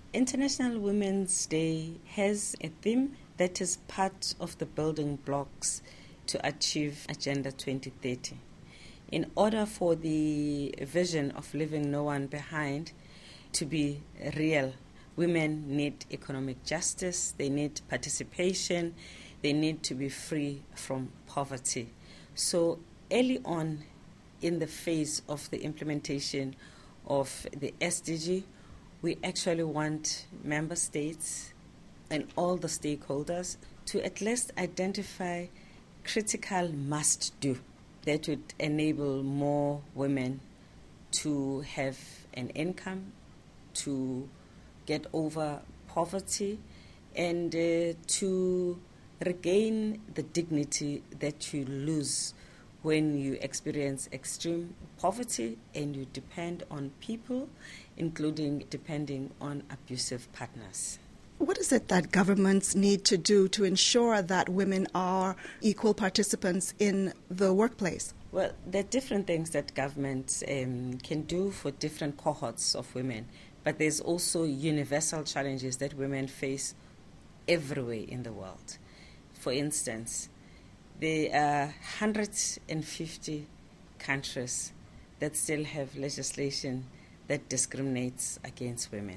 International Women's Day has a theme that is part of the building blocks to achieve Agenda 2030. In order for the vision of leaving no one behind to be real, women need economic justice, they need participation, they need to be free from poverty. So early on in the phase of the implementation of the SDG, we actually want member states and all the stakeholders to at least identify critical must-do that would enable more women to have an income, to get over poverty, and to regain the dignity that you lose when you experience extreme poverty and you depend on people, including depending on abusive partners. What is it that governments need to do to ensure that women are equal participants in the workplace? Well, there are different things that governments can do for different cohorts of women, but there's also universal challenges that women face everywhere in the world. For instance, there are 150 countries that still have legislation that discriminates against women.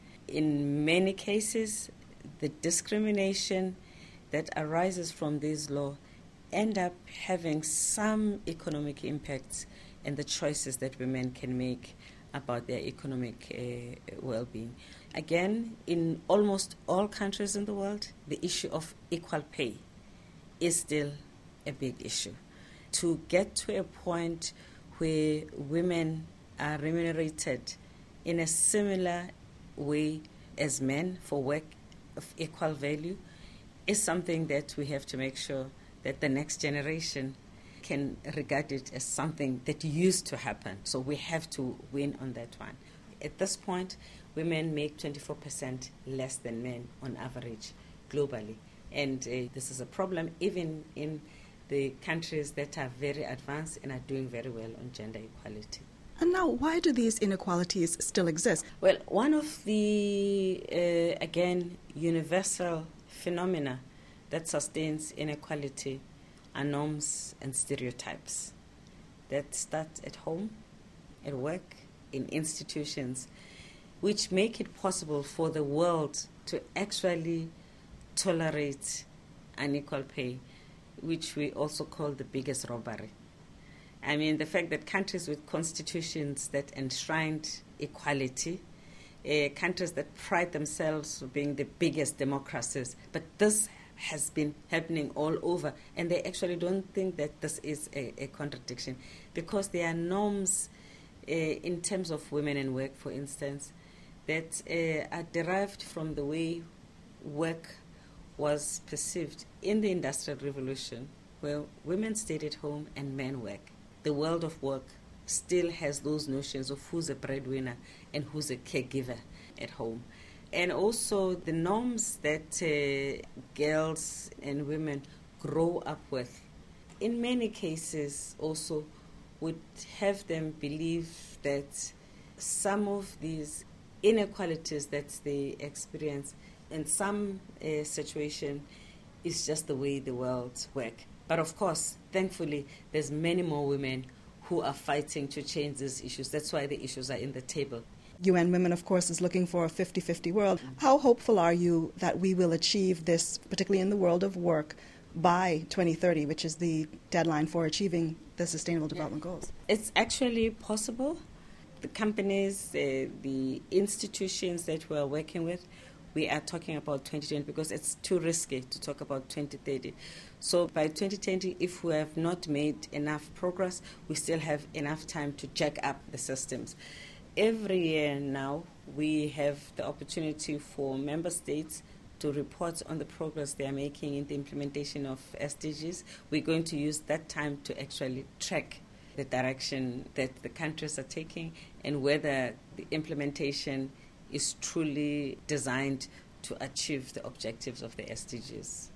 In many cases, the discrimination that arises from this law end up having some economic impacts in the choices that women can make about their economic well-being. Again, in almost all countries in the world, the issue of equal pay is still a big issue. To get to a point where women are remunerated in a similar way as men for work of equal value is something that we have to make sure that the next generation can regard it as something that used to happen. So we have to win on that one. At this point, women make 24% less than men on average globally. And this is a problem even in the countries that are very advanced and are doing very well on gender equality. And now, why do these inequalities still exist? Well, one of the, again, universal phenomena that sustains inequality are norms and stereotypes that start at home, at work, in institutions, which make it possible for the world to actually tolerate unequal pay, which we also call the biggest robbery. I mean, the fact that countries with constitutions that enshrined equality, countries that pride themselves for being the biggest democracies, but this has been happening all over, and they actually don't think that this is a contradiction, because there are norms in terms of women and work, for instance, that are derived from the way work was perceived in the Industrial Revolution, where women stayed at home and men work. The world of work still has those notions of who's a breadwinner and who's a caregiver at home. And also the norms that girls and women grow up with, in many cases also would have them believe that some of these inequalities that they experience in some situation is just the way the world works. But of course, thankfully, there's many more women who are fighting to change these issues. That's why the issues are in the table. UN Women, of course, is looking for a 50-50 world. How hopeful are you that we will achieve this, particularly in the world of work, by 2030, which is the deadline for achieving the Sustainable Development Goals? It's actually possible. The companies, the institutions that we're working with, we are talking about 2020 because it's too risky to talk about 2030. So by 2020, if we have not made enough progress, we still have enough time to jack up the systems. Every year now, we have the opportunity for member states to report on the progress they are making in the implementation of SDGs. We're going to use that time to actually track the direction that the countries are taking and whether the implementation is truly designed to achieve the objectives of the SDGs.